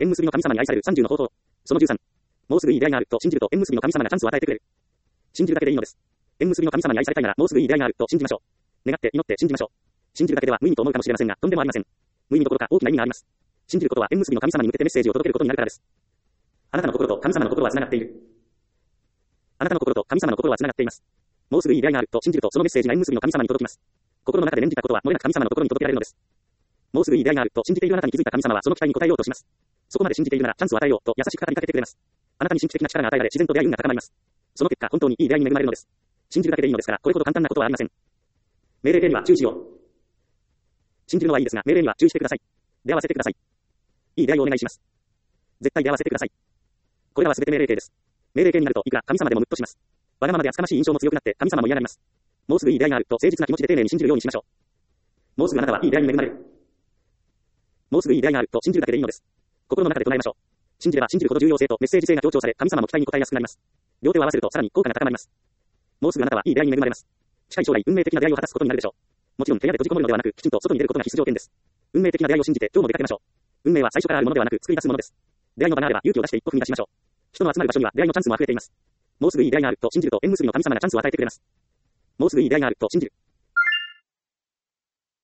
縁結びの神様に愛される30の方法。その13。もうすぐいい出会いがあると信じると縁結びの神様がチャンスを与えてくれる。信じるだけでいいのです。縁結びの神様に愛されたいならもうすぐいい出会いがあると信じましょう。願って祈って信じましょう。信じるだけでは無意味と思うかもしれませんが、とんでもありません。無意味どころか大きな意味があります。信じることは縁結びの神様に向けてメッセージを届けることになるからです。あなたの心と神様の心は繋がっている。あなたの心と神様の心は繋がっています。もうすぐいい出会いがあると信じるとそのメッセージが縁結びの神様に届きます。心の中で念じたことは漏れなく神様の心に届けられるのです。もうすぐいい出会いがあると信じているあなたに気づいた神様はその期待に応えようとします。そこまで信じているならチャンスを与えようと優しく語りかけてくれます。あなたに神秘的な力が与えられ自然と出会い運が高まります。その結果本当にいい出会いに恵まれるのです。信じるだけでいいのですからこれほど簡単なことはありません。命令形には注意しよう。信じるのはいいですが命令には注意してください。出会わせてください。いい出会いをお願いします。絶対出会わせてください。これらは全て命令形です。命令形になるといくら神様でもムッとします。わがままで厚かましい印象も強くなって神様も嫌がります。もうすぐいい出会いがあると誠実な気持ちで丁寧に信じるようにしましょう。もうすぐあなたはいい出会いに恵まれる。もうすぐいい出会いがあると信じるだけでいいのです。心の中で唱えましょう。信じれば信じるほど重要性とメッセージ性が強調され神様も期待に応えやすくなります。両手を合わせるとさらに効果が高まります。もうすぐあなたはいい出会いに恵まれます。近い将来運命的な出会いを果たすことになるでしょう。もちろん部屋で閉じこもるのではなくきちんと外に出ることが必須条件です。運命的な出会いを信じて今日も出かけましょう。運命は最初からあるものではなく作り出すものです。出会いの場があれば勇気を出して一歩踏み出しましょう。人の集まる場所には出会いのチャンスも溢れています。もうすぐいい出会いがあると信じると縁結びの神様がチャンスを与えてくれます。もうすぐいい出会いがあると信じる。